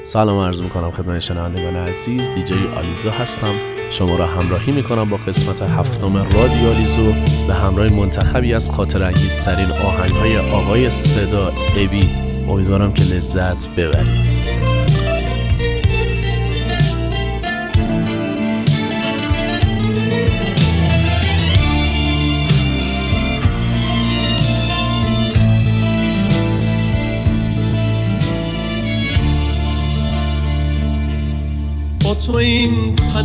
سلام عرض میکنم خدمت شنوندگان عزیز. دیجی آلیزو هستم. شما را همراهی میکنم با قسمت 7 رادیو آلیزو به همراه منتخبی از خاطرانگیزترین آهنگ‌های آقای صدا ابی. امیدوارم که لذت ببرید. با تو این تن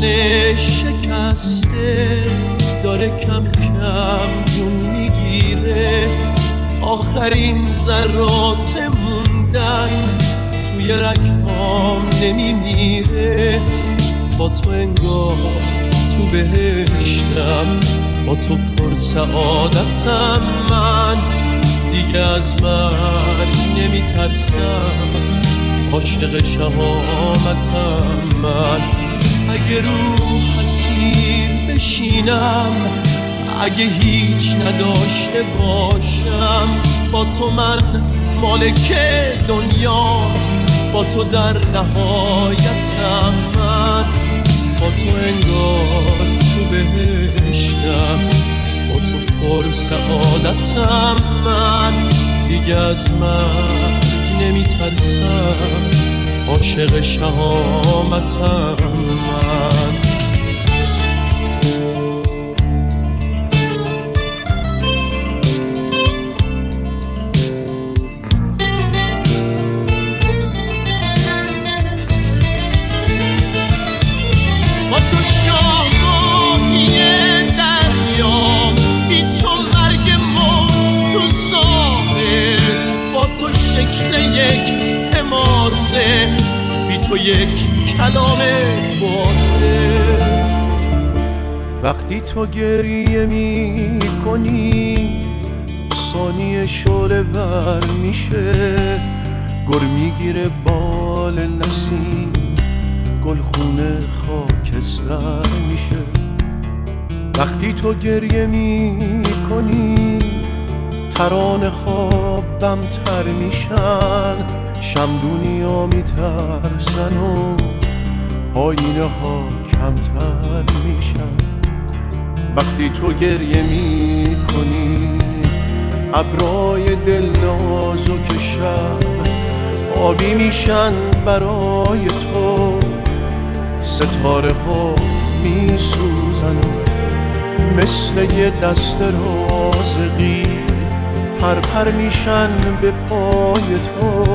شکسته داره کم کم جون میگیره، آخرین ذرات موندن توی رگهام نمیمیره. با تو انگار تو بهشتم، با تو پر سعادتم، من دیگه از مرگ نمیترسم، عاشق شهامتم. من اگه رو حسیر بشینم، اگه هیچ نداشته باشم، با تو من مالک دنیا، با تو در نهایتم. من با تو انگار تو بهشتم، با تو پر سعادتم، من دیگه از مرگ نمیترسم، عاشق شهامتم. من با تو شاهانی دریام، بی تو مرگ موج تو ساحل، با تو شکل یک حماسه، بی تو یک کلام باطل. وقتی تو گریه می کنی، ثانیه شعله ور میشه، گر میگیره بال نسیم، گلخونه خاکستر میشه. وقتی تو گریه می کنی، ترانه ها بمتر میشن، شمدونیا میترسن و آینه ها کمتر میشن. وقتی تو گریه می کنی، ابرای دلنازو که شب آبی میشن برای تو، ستاره ها میسوزن و مثل یه دست رازقی پر میشن به پای تو.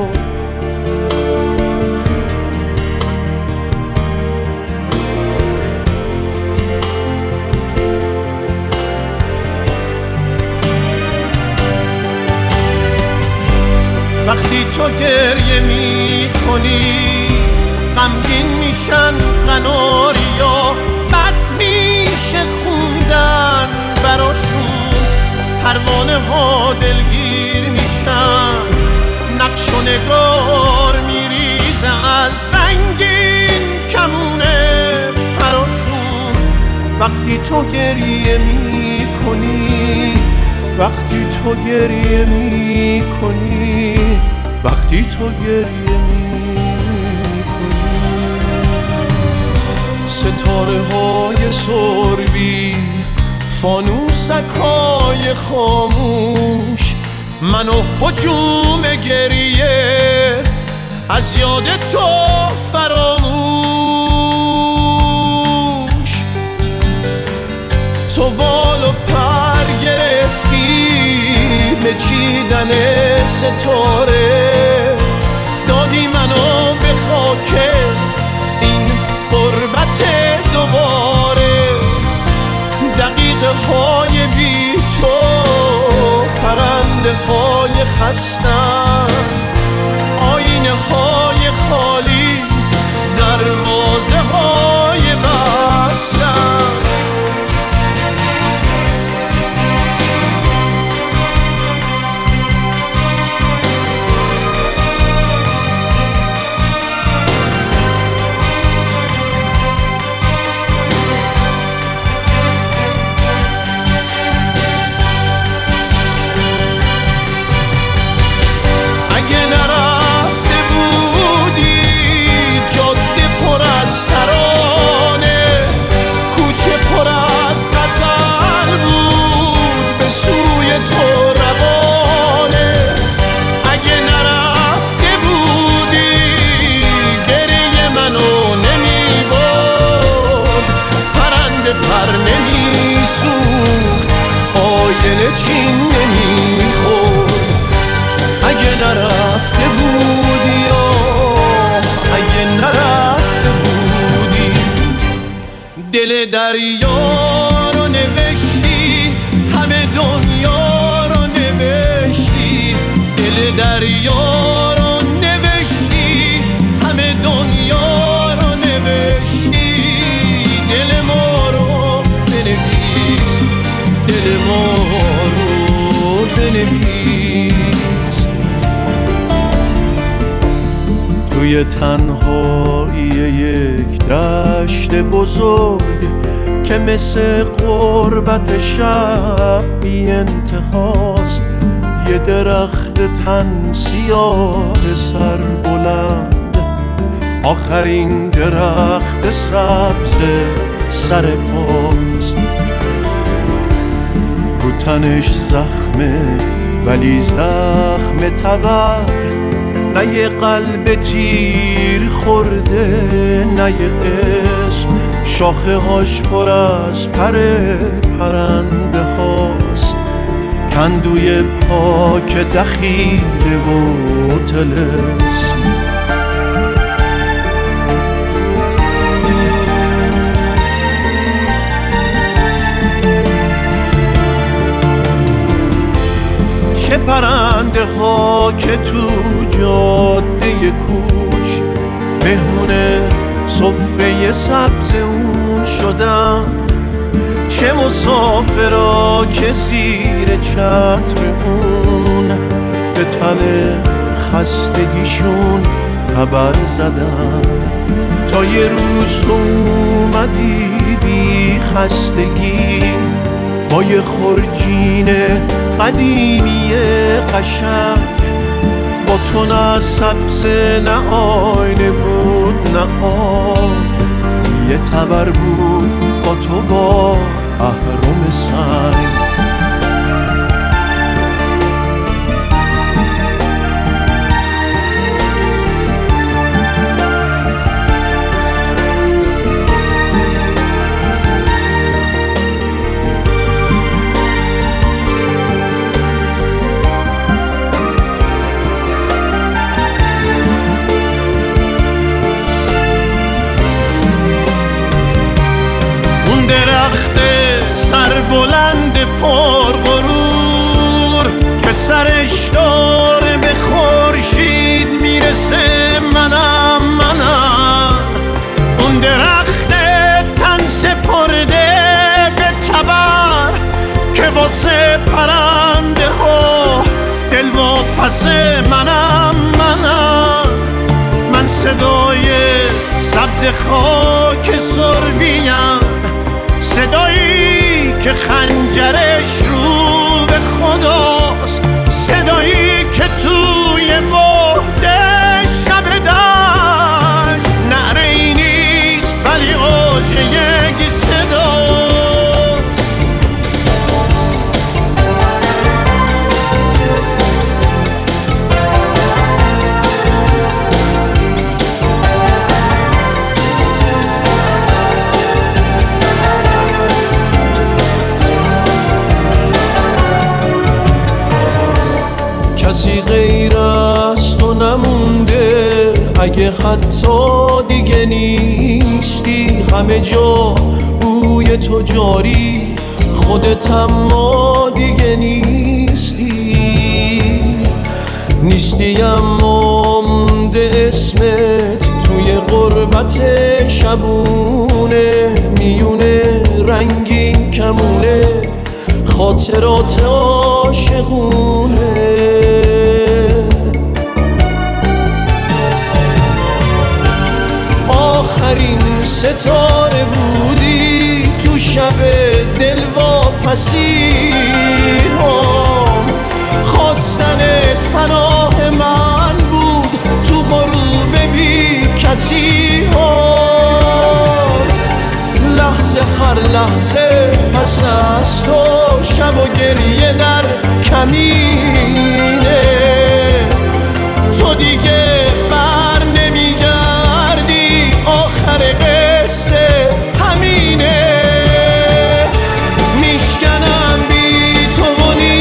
وقتی تو گریه می کنی، غمگین میشن قناریا، بد میشه خوندن براشون، پروانه ها دلگیر میشن، نقش و نگار میریزه از رنگین کمونه براشون. وقتی تو گریه می کنی، وقتی تو گریه می کنی، وقتی تو گریه می کنی. ستاره های سربی، فانوسکای خاموش، منو هجوم گریه از یاد تو فراموش. تو بال و پر گرفتی به چیدن ستاره، دادی منو به خاک این غربت دوباره. دقیقه های بی تو پرنده های خستن، آینه های خالی دروازه های بستن. چین نمیخورد. اگه نرفته بودی اگه نرفته بودی، دل دریا رو نوشتی، همه دنیا رو نوشتی، دل دریا رو نوشتی، همه دنیا رو نوشتی. دل ما رو بنویس، دل ما رو بنویس. توی تنهایی یک دشت بزرگ که مثل غربت شب بی انتهاست، یه درخت تن سیاه سر بلند، آخرین درخت سبز سر پاست. رو تنش زخمه ولی زخم تبر، نه یه قلب تیر خورده نه یه اسم. شاخه هاش پر از پر پرنده هاست، کندوی پاک دخیله و طلسم. چه پرنده ها که تو جاده کوچ مهمون صفه سبز اون شدن، چه مسافرا که زیر چتر اون به تل خستگیشون خبر زدن. تا یه روز تو اومدی بی خستگی با یه خرجین قدیمی قشنگ، با تو نه سبز نه آینه بود نه آب، یه تبر بود با تو با اهرم سنگ. درخت سربلند پرغرور که سرش داره به خورشید میرسه، منم اون درخت تن سپرده به تبر که واسه پرنده ها دلواپس. منم من صدای سبز خاک سربیم، صدایی که خنجرش رو به خداست، صدایی که توی بهد شب دشت نعره ای نیست ولی اوج یک صداست. کسی غیر از تو نمونده، اگه حتی دیگه نیستی، همه جا بوی تو جاری، خودت اما دیگه نیستی اما مونده اسمت توی غربت شبونه، میونه رنگین کمونه خاطرات عاشقونه. آخرین ستاره بودی تو شب دلواپسی هم، خواستنت پناه من بود تو غروب بی کسی هم. لحظه هر لحظه پس از تو شب و گریه در کمینه، تو دیگه بر نمیگردی، آخر قصه همینه. میشکنم بی تو و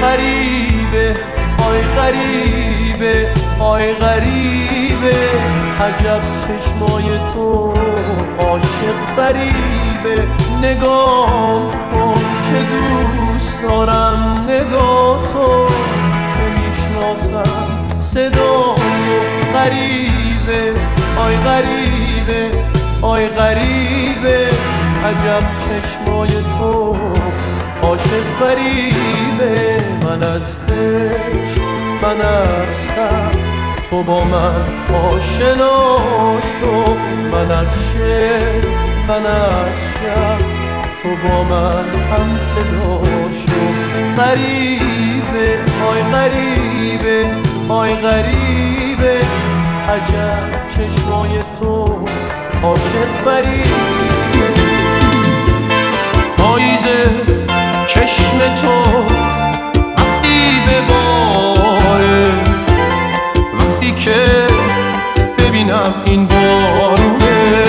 غریبه آی غریبه آی غریبه عجب چشمای تو عاشق فریبه نگاه کن که دوست دارم نگاه تو که میشناسم صدا غریبه آی غریبه آی غریبه عجب چشمای تو عاشق فریبه من از عشق من هستم تو با من آشنا شو من از شعر من از شب تو با من هم صدا شو غریبه آی غریبه آی غریبه عجب چشمای تو عاشق فریبه پاییزه چشم تو وقتی بباره وقتی که ببینم این بارونه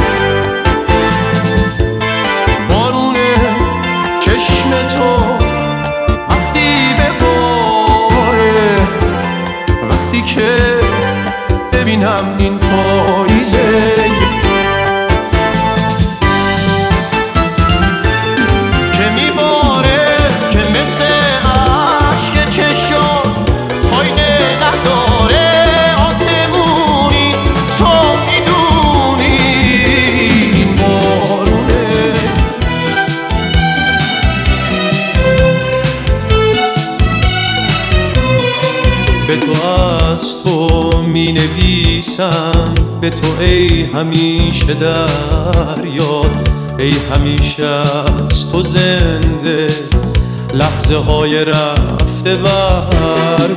بارونه چشم تو وقتی بباره وقتی که ببینم این پاییزه که میباره که مثل عشق چشم فایده نداره آسمونی تو میدونی این بارونه به تو از تو می نویسم به تو ای همیشه در یاد ای همیشه از تو زنده لحظه های رفته برباد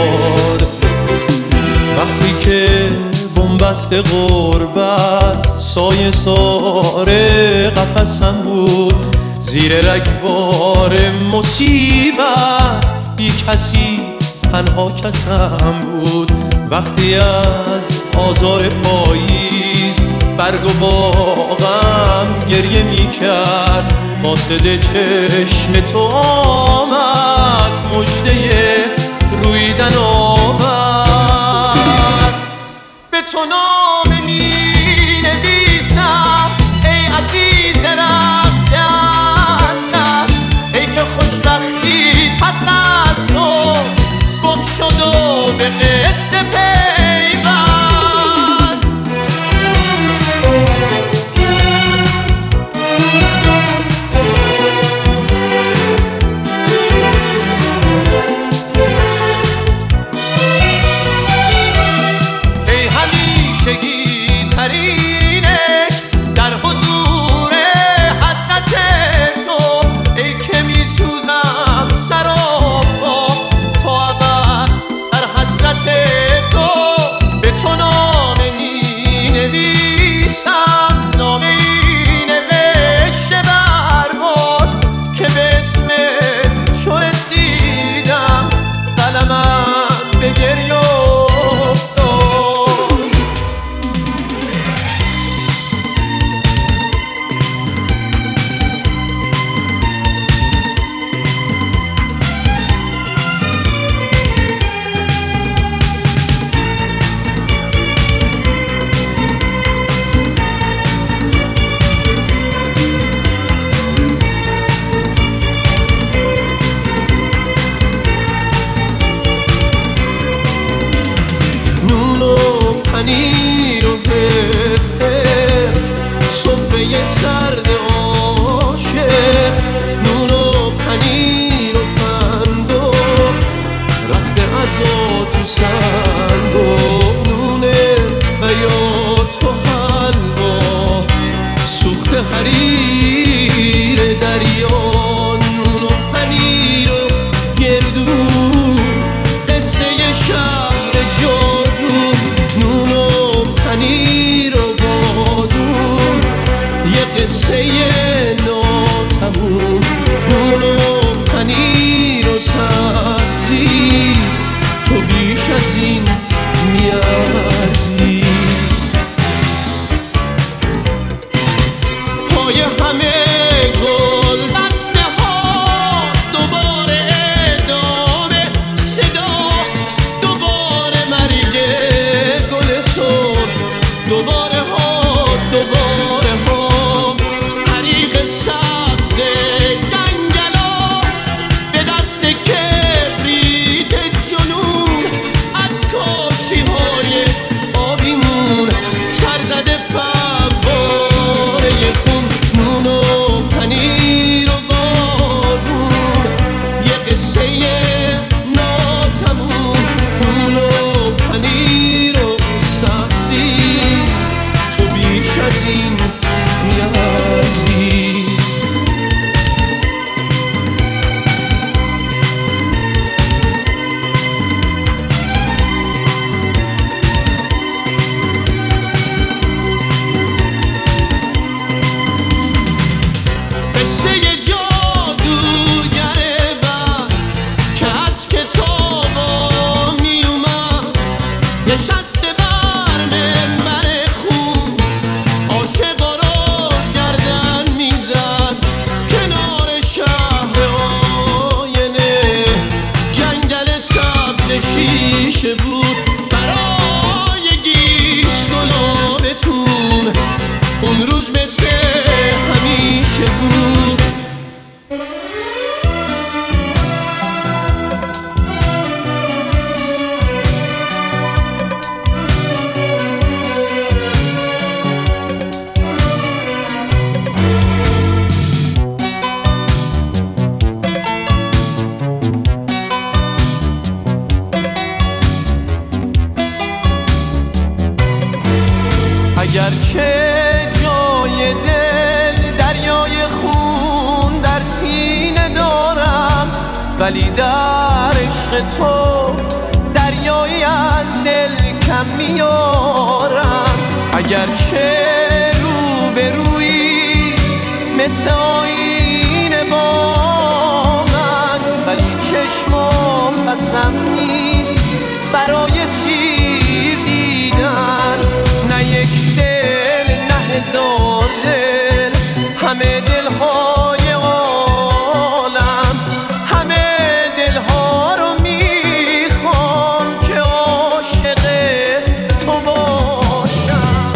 وقتی که بنبست غربت سایه ساره قفسم بود زیر رگبار مصیبت بی کسی تنها کسم بود وقتی از آزار پاییز برگ و باغم گریه می کرد قاصد چشم تو آمد مژده رویدن آورد به تو نامه می نویسم ای عزیز رفته از دست ای که خوشبختی پس از تو گم شد و به قصه پیوست ای همیشگی ترینش در حضور حضرت تو ای که می سوزم سراپا تو ابد در حضرت تو به تو نامه می نویسم نامه ای نوشته برباد که به اسم چو رسیدم قلمم به گریه افتاد نون و پنیر و سفره سرد عاشق نون و پنیر و فندق رخت عزا تو صندوق نون حیات و حلوا سوخت حریر دریا نون و پنیر و گردو قصه شهر جادو نون و پنیر و بادون یه قصه ولی در عشق تو دریایی از دل کم میارم. اگرچه رو به روی مثل آینه با من، ولی چشمم بسم نیست برای سیر دیدن. نه یک دل نه هزار دل، همه دلهای عالم، همه دلها رو میخوام که عاشق تو باشم.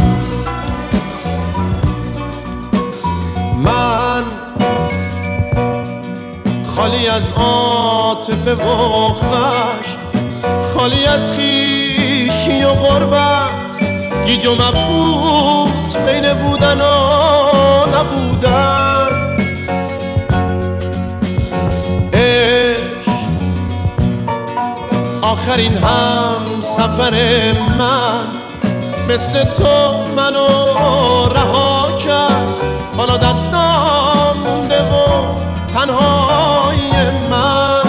من خالی از عاطفه و خشم، خالی از خویشی و غربت، گیج و مبهوت بین بودن و نبودن. عشق آخرین هم سفر من، مثل تو منو رها کرد. حالا دستام مونده و تنهای من.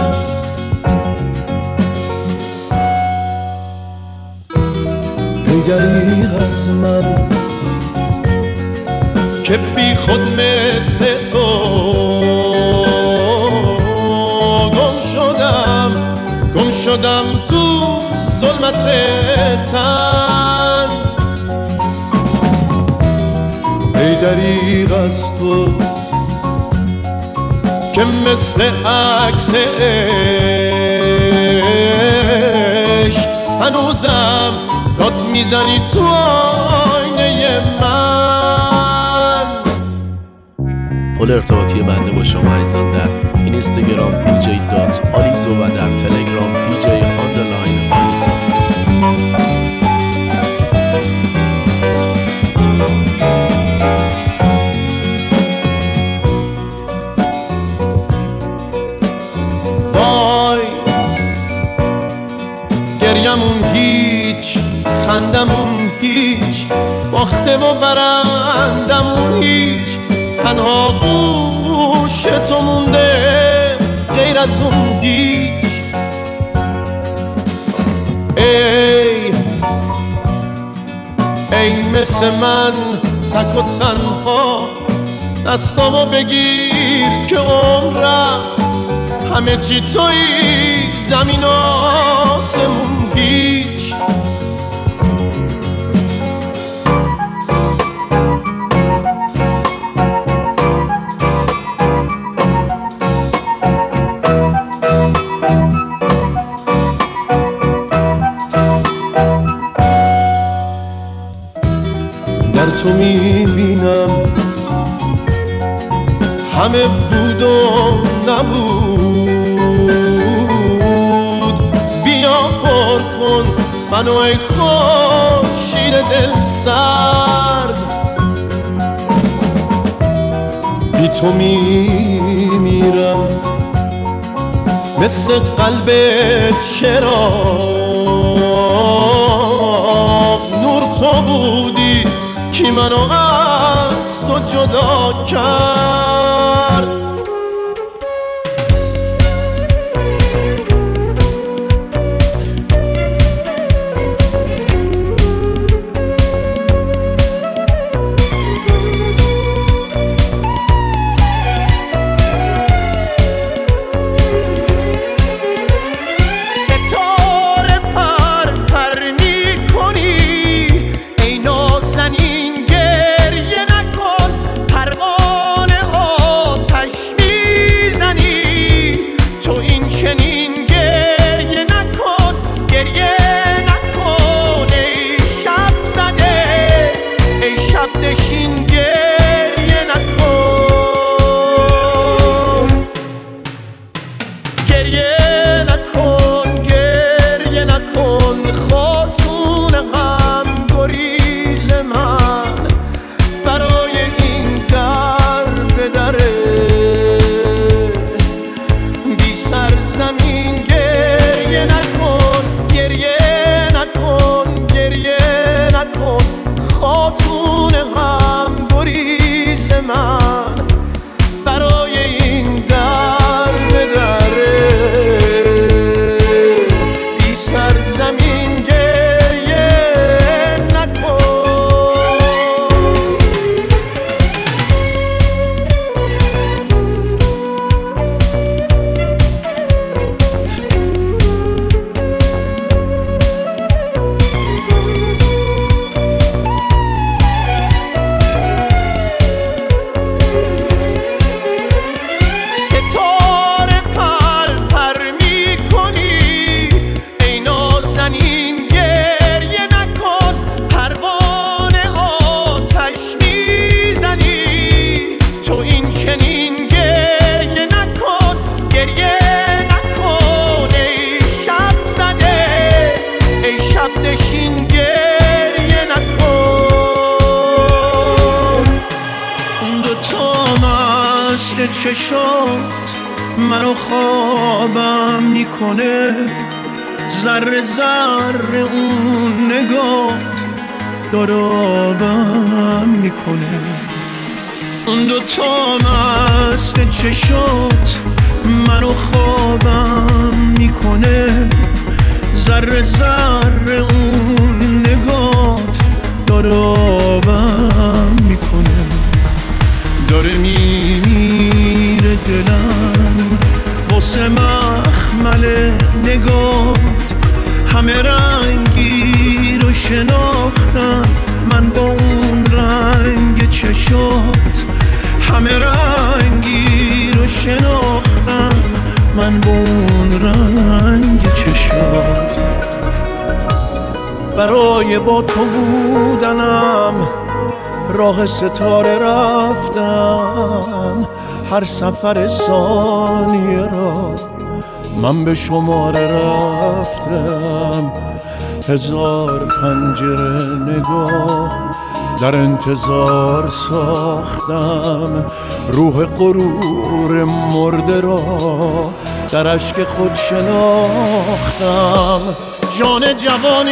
ای دریغ از من که بی خود مثل تو گم شدم تو ظلمت تن. ای دریغ از تو که مثل عکس عشق هنوزم داد میزنی تو آینه من. پل ارتباطی بنده با شما عزیزان در اینستاگرام dj.alizo و در تلگرام dj_alizo. وای گریمون هیچ، خندمون هیچ، باخته و برندمون هیچ، تنها گوش تو مونده غیر از اون هیچ. ای مثل من تک و تنها، دستامو بگیر که عمر رفت. همه چی تویی، زمین و آسمون هیچ. در تو میبینم همه بود و نبود. بیا پر کن منو ای خورشید دل سرد. بی تو میمیرم مثل قلب چراغ. نور تو بودی کی منو از تو جدا کرد. چشات منو خوابم میکنه، ذره ذره اون نگات دارابم میکنه. اون دوتا مست چشات منو خوابم میکنه، ذره ذره اون نگات دارابم میکنه. داره میمیره دلم واسه مخمل نگات، همه رنگی رو شناختم من با اون رنگ چشات، همه رنگی رو شناختم من با اون رنگ چشات. برای با تو بودنم راه ستاره رفتم، هر سفر ثانیه را من به شماره رفتم. هزار پنجره نگاه در انتظار ساختم، روح غرور مرده را در اشک خود شناختم. جان جوانی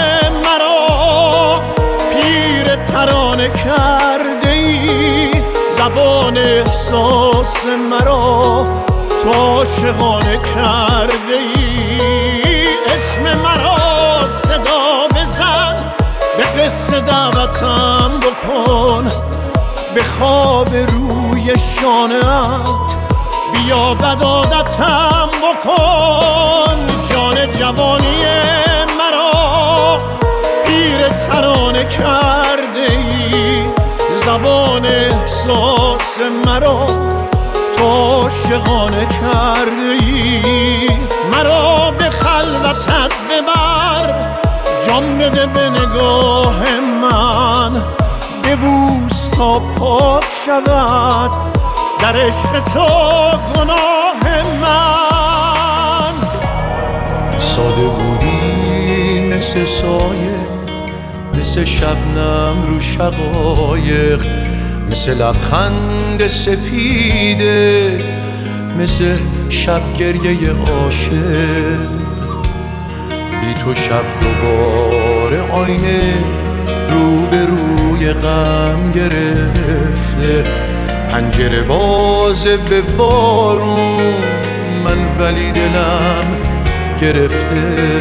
مرا پیر ترانه کرده ای، زبان احساس مرا تو عاشقانه کرده ای. اسم مرا صدا بزن، به قصه دعوتم بکن، به خواب روی شانه‌ات بیا بدادتم بکن. جان جوانی مرا پیر ترانه کرده ای، زبان احساس مرا تو عاشقانه کرده ای. مرا به خلوتت ببر، جان بده به نگاه من، ببوس تا پاک شود در عشق تو گناه من. ساده بودی مثل سایه، مثل شبنم رو شقایق، مثل لبخند سپیده، مثل شب گریه عاشق. بی تو شب دوباره آینه رو به روی غم گرفته، پنجره باز به بارون من ولی دلم گرفته.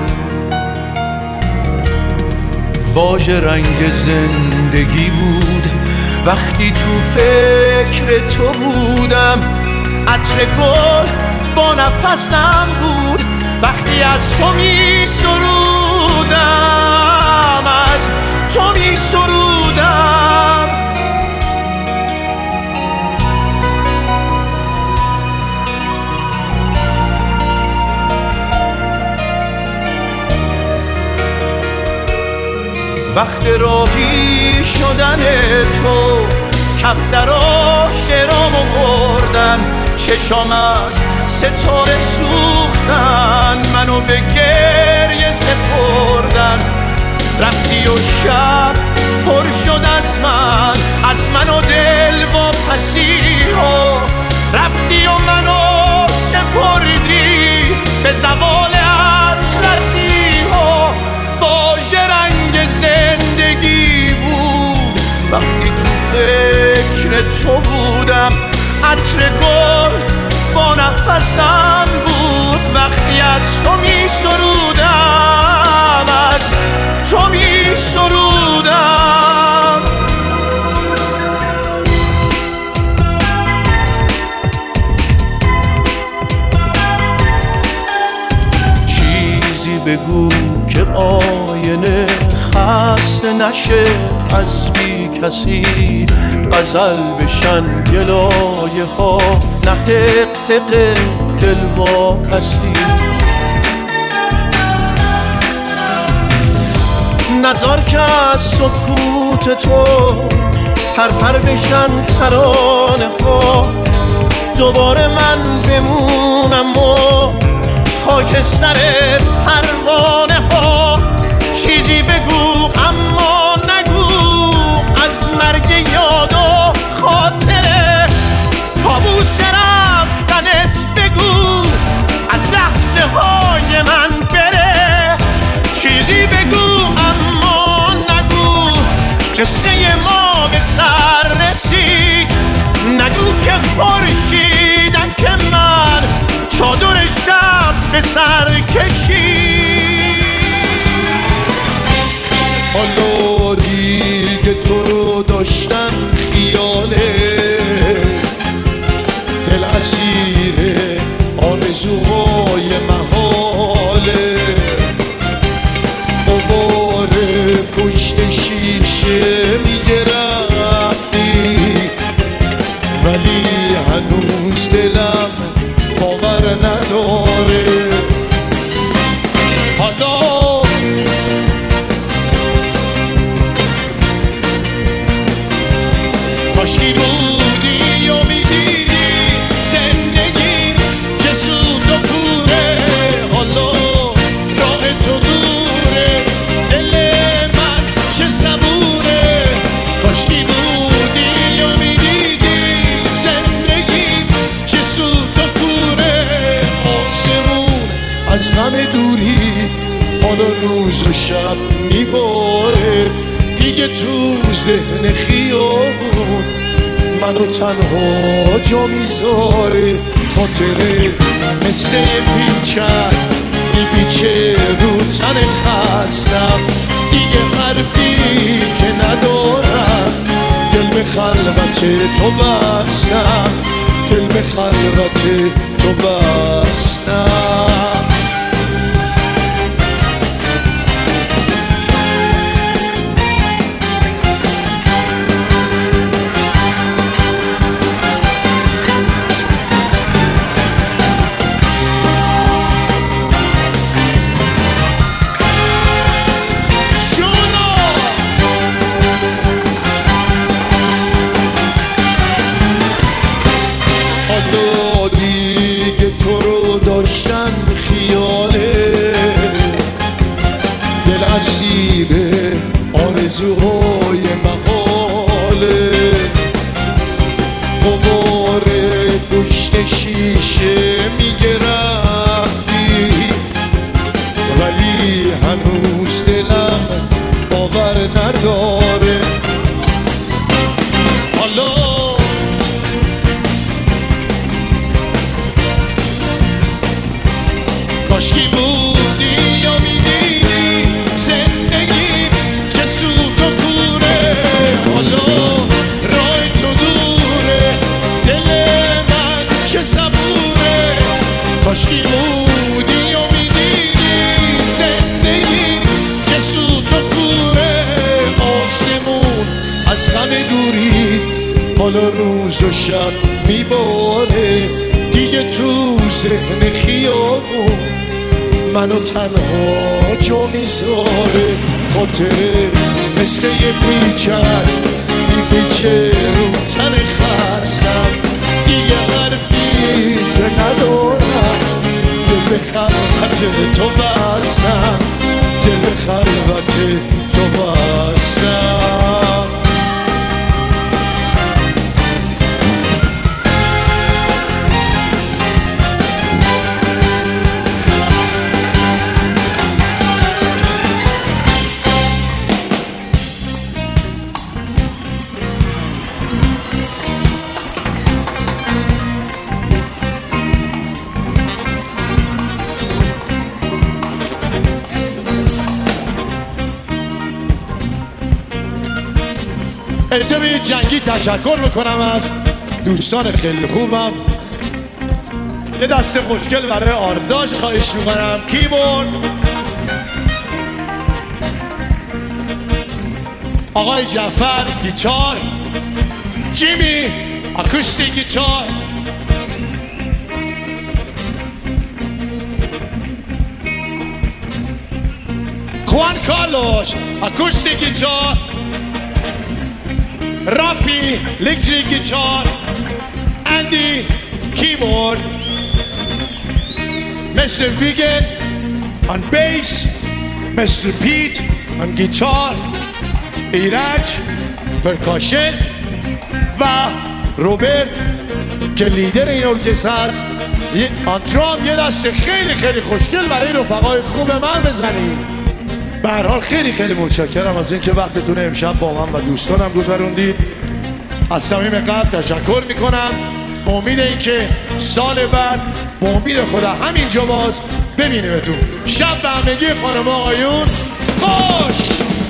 واژه رنگ زندگی بود وقتی تو فکر تو بودم، عطر گل با نفسم بود وقتی از تو می سرودم، از تو می سرودم. وقت راهی شدن تو کفتراش رامو بردن، چشام از ستاره سوختن، منو به گریه سپردن. رفتی و شب پر شد از من و دل و پسی ها، رفتی و منو سپردی به زوال اطلسی ها. واژه رنگ زندگی بود وقتی تو فکر تو بودم، عطر گل با نفسم بود وقتی از تو می سرودم، از تو می سرودم. چیزی بگو که آینه خسته نشه از بی کسی، غزل بشن گلایه ها نه حق دل واپسی. نذار که از سکوت تو پر بشن ترانه ها، دوباره من بمونم و خاکستر پروانه ها. چیزی بگو اما نگو از مرگ یاد و خاطره، کابوس به سر کشی. حالا دیگه تو رو داشتن خیاله، دل اسیر آرزوهای محاله. غبار پشت شیشه میگه رفتی، ولی هنوز دلم باور نداره. حالا کاشکی بودی یا میدیدی زندگی چه سود و کوره. حالا راه تو دوره، دل من چه صبوره. کاشکی بودی یا میدیدی زندگی چه سود و کوره. آسمون از غم دوری حالا روز و شب میباره. دیگه تو ذهن خیابون منو تنها جا میذاره. خاطره مثل پیچر میپیچه رو تن خستم. دیگه حرفی که ندارم، دل به خلوت تو بستم، دل به خلوت تو بستم. دیگه تو رو داشتن خیاله، دل اسیر آرزوهای محاله. غبار پشت شیشه میگه رفتی، ولی هنوز دلم باور نداره. حالا کاشکی بودی یا میدیدی زندگی چه سود و کوره. حالا راه تو دوره، دل من چه صبوره. کاشکی بودی یا میدیدی زندگی چه سود و کوره. آسمون از غم دوری حالا روز و شب میباره. دیگه تو ذهن خیابون منو تنها جا میذاره. خاطره مثل یه پیچر میپیچه رو تن خستم. دیگه حرفی که ندارم، دل به خلوت تو بستم، دل به خلوت تو بستم. اجتماعی جنگی تشکر میکنم از دوستان خیلی خوبم. یه دست خوشگل برای آرداش خواهش میکنم. کیبورد آقای جعفر گیتار، جیمی اکوستیک گیتار، خوان کارلوس اکوستیک گیتار، رافی electric guitar, Andy keyboard, Mr. Vigan on bass, Mr. Pete on guitar, ایرج پرکاشن و روبرت که لیدر این ارکستر است. آنترام یه دست خیلی خیلی خوشگل برای رفقای خوب من بزنید. به هر حال خیلی خیلی متشکرم از اینکه وقتتون امشب با من و دوستانم گذروندید. از صمیم قلب تشکر میکنم. به امید اینکه سال بعد به امید خدا همینجا باز ببینیمتون. شب به همگی خانم آقایون خوش.